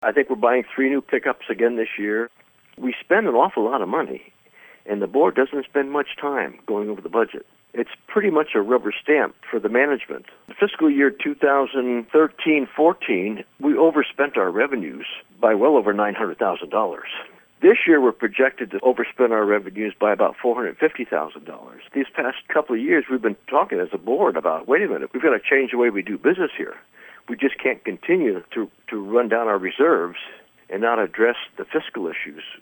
I think we're buying 3 new pickups again this year. We spend an awful lot of money, and the board doesn't spend much time going over the budget. It's pretty much a rubber stamp for the management. The fiscal year 2013-14, we overspent our revenues by well over $900,000. This year, we're projected to overspend our revenues by about $450,000. These past couple of years, we've been talking as a board about, wait a minute, we've got to change the way we do business here. We just can't continue to run down our reserves and not address the fiscal issues